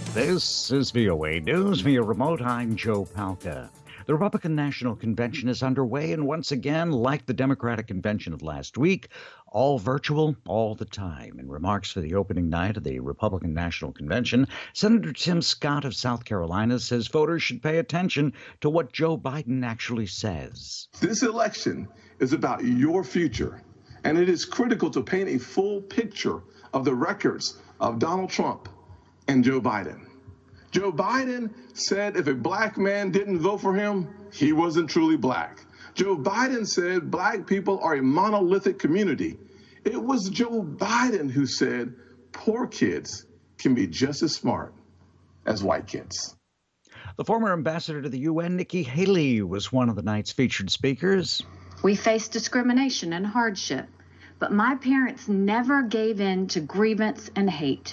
This is VOA News via remote. I'm Joe Palca. The Republican National Convention is underway, and once again, like the Democratic Convention of last week, all virtual, all the time. In remarks for the opening night of the Republican National Convention, Senator Tim Scott of South Carolina says voters should pay attention to what Joe Biden actually says. This election is about your future, and it is critical to paint a full picture of the records of Donald Trump and Joe Biden. Joe Biden said if a black man didn't vote for him, he wasn't truly black. Joe Biden said black people are a monolithic community. It was Joe Biden who said poor kids can be just as smart as white kids. The former ambassador to the UN, Nikki Haley, was one of the night's featured speakers. We face discrimination and hardship, but my parents never gave in to grievance and hate.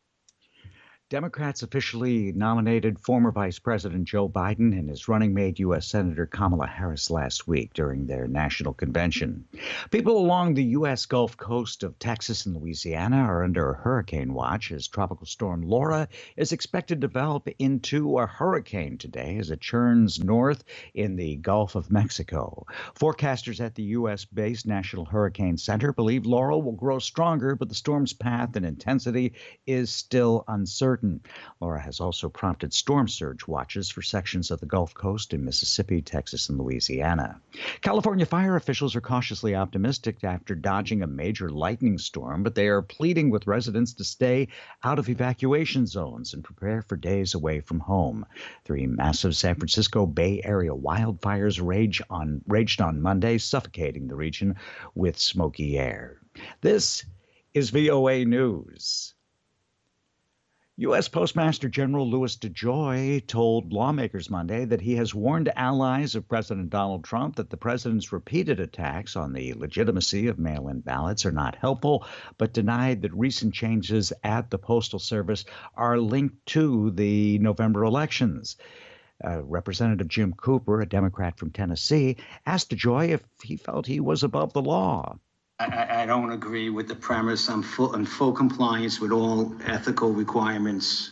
Democrats officially nominated former Vice President Joe Biden and his running mate, U.S. Senator Kamala Harris, last week during their national convention. People along the U.S. Gulf Coast of Texas and Louisiana are under hurricane watch as Tropical Storm Laura is expected to develop into a hurricane today as it churns north in the Gulf of Mexico. Forecasters at the U.S.-based National Hurricane Center believe Laura will grow stronger, but the storm's path and intensity is still uncertain. Laura has also prompted storm surge watches for sections of the Gulf Coast in Mississippi, Texas, and Louisiana. California fire officials are cautiously optimistic after dodging a major lightning storm, but they are pleading with residents to stay out of evacuation zones and prepare for days away from home. 3 massive San Francisco Bay Area wildfires raged on Monday, suffocating the region with smoky air. This is VOA News. U.S. Postmaster General Louis DeJoy told lawmakers Monday that he has warned allies of President Donald Trump that the president's repeated attacks on the legitimacy of mail-in ballots are not helpful, but denied that recent changes at the Postal Service are linked to the November elections. Representative Jim Cooper, a Democrat from Tennessee, asked DeJoy if he felt he was above the law. I don't agree with the premise. I'm in full compliance with all ethical requirements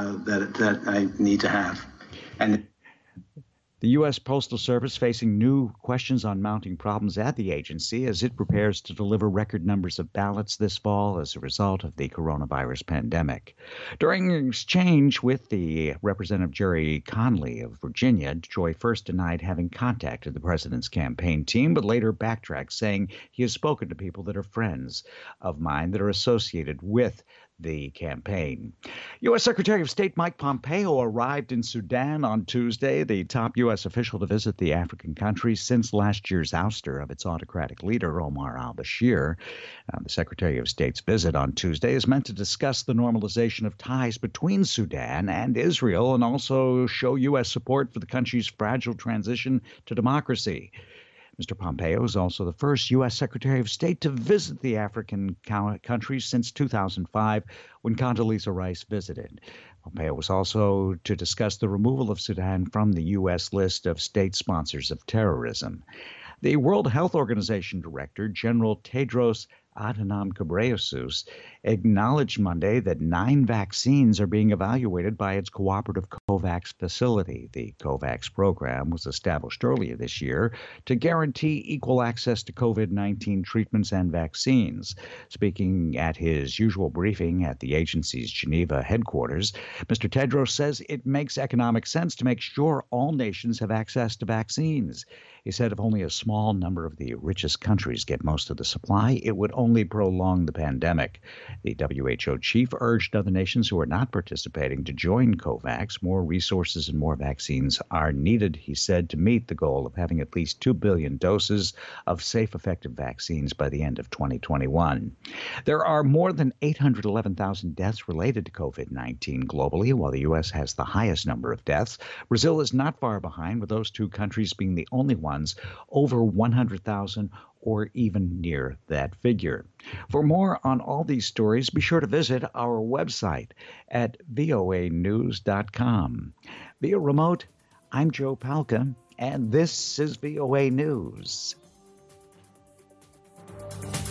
that I need to have. And the U.S. Postal Service facing new questions on mounting problems at the agency as it prepares to deliver record numbers of ballots this fall as a result of the coronavirus pandemic. During an exchange with the Representative Jerry Conley of Virginia, DeJoy first denied having contacted the president's campaign team, but later backtracked, saying he has spoken to people that are friends of mine that are associated with the campaign. U.S. Secretary of State Mike Pompeo arrived in Sudan on Tuesday, the top U.S. official to visit the African country since last year's ouster of its autocratic leader, Omar al-Bashir. The Secretary of State's visit on Tuesday is meant to discuss the normalization of ties between Sudan and Israel and also show U.S. support for the country's fragile transition to democracy. Mr. Pompeo is also the first U.S. Secretary of State to visit the African country since 2005, when Condoleezza Rice visited. Pompeo was also to discuss the removal of Sudan from the U.S. list of state sponsors of terrorism. The World Health Organization Director, General Tedros Adhanom Ghebreyesus, acknowledged Monday that 9 vaccines are being evaluated by its cooperative COVAX facility. The COVAX program was established earlier this year to guarantee equal access to COVID-19 treatments and vaccines. Speaking at his usual briefing at the agency's Geneva headquarters, Mr. Tedros says it makes economic sense to make sure all nations have access to vaccines. He said if only a small number of the richest countries get most of the supply, it would only prolong the pandemic. The WHO chief urged other nations who are not participating to join COVAX. More resources and more vaccines are needed, he said, to meet the goal of having at least 2 billion doses of safe, effective vaccines by the end of 2021. There are more than 811,000 deaths related to COVID-19 globally, while the U.S. has the highest number of deaths. Brazil is not far behind, with those 2 countries being the only ones over 100,000 or even near that figure. For more on all these stories, be sure to visit our website at voanews.com. Via remote, I'm Joe Palca, and this is VOA News.